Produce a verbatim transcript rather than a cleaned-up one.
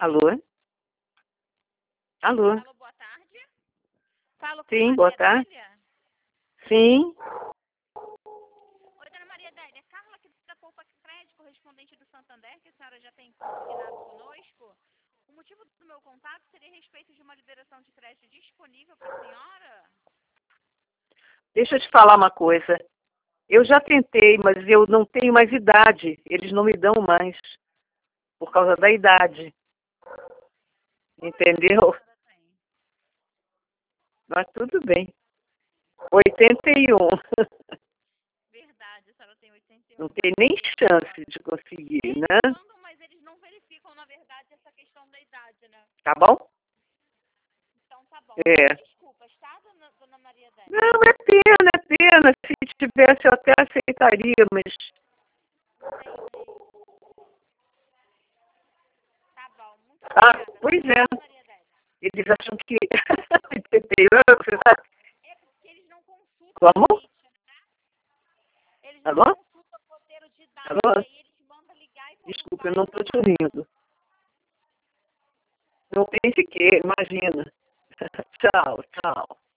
Alô? Alô? Alô, boa tarde. Falo com Sim, Maria boa tarde. Adélia. Sim, Oi, dona Maria Adélia. É Carla aqui da Poupa Crédito, correspondente do Santander, que a senhora já tem consignado conosco. O motivo do meu contato seria a respeito de uma liberação de crédito disponível para a senhora? deixa eu te falar uma coisa. Eu já tentei, mas eu não tenho mais idade. Eles não me dão mais, por causa da idade. Qual a idade que a Entendeu? senhora tem? Mas tudo bem. oitenta e um. Verdade, a senhora tem oitenta e um Não anos. tem nem Perdão. chance de conseguir, Eles né? mandam, mas eles não verificam, na verdade, essa questão da idade, né? Tá bom? Então tá bom. Mil É. desculpas, tá, dona, dona Maria Adélia? Não, é pena, é pena. Se tivesse, eu até aceitaria, mas... Entendi. Tá bom. Muito Ah, obrigada, tá pois bom, é. dona Maria Adélia? Eles acham que... oitenta e um, você sabe? É porque eles não consultam o Como? limite, né? Eles não Alô? consultam o roteiro de idade. Alô? Aí eles mandam ligar e quando Desculpa, eu vai não já estou te tá. ouvindo. Não pense que, imagina. Tchau, tchau.